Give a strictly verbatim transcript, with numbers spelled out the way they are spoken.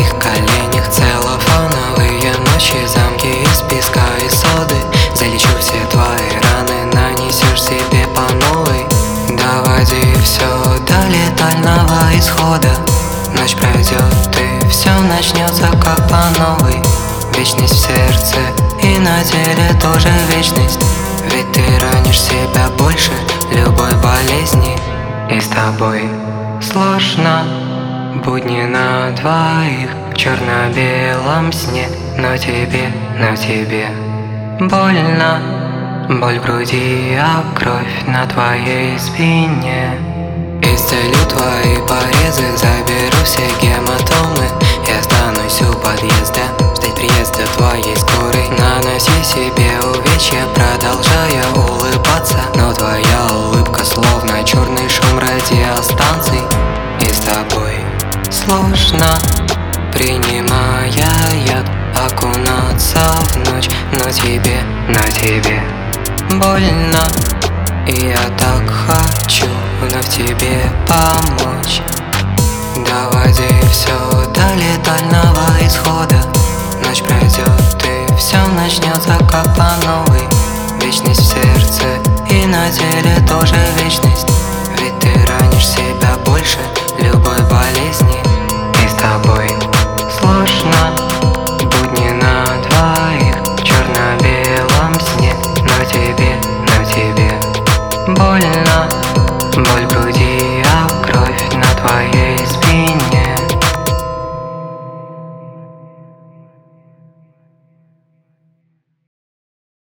твоих коленях целлофановые ночи, замки из песка и соды. Залечу все твои раны, нанесешь себе по новой. Доводи все до летального исхода. Ночь пройдет и все начнется как по новой. Вечность в сердце и на теле тоже вечность. Ведь ты ранишь себя больше любой болезни. И с тобой сложно, будни на двоих в черно-белом сне. Но тебе, но тебе больно, боль в груди, а кровь на твоей спине. Исцелю твои порезы, заберу все гематомы. Я останусь у подъезда, ждать приезда твоей скорой. Наноси себе увечья, продолжая улыбаться. Но твоя улыбка словно черный шум радиостанций. И с тобой сложно, принимая яд, окунаться в ночь. Но тебе, но тебе больно, и я так хочу вновь тебе помочь. Доводи все до летального исхода. Ночь пройдет и все начнется как по новой. Вечность в сердце и на теле тоже вечность. Ведь ты ранишь себя больше любой болезни. И с тобой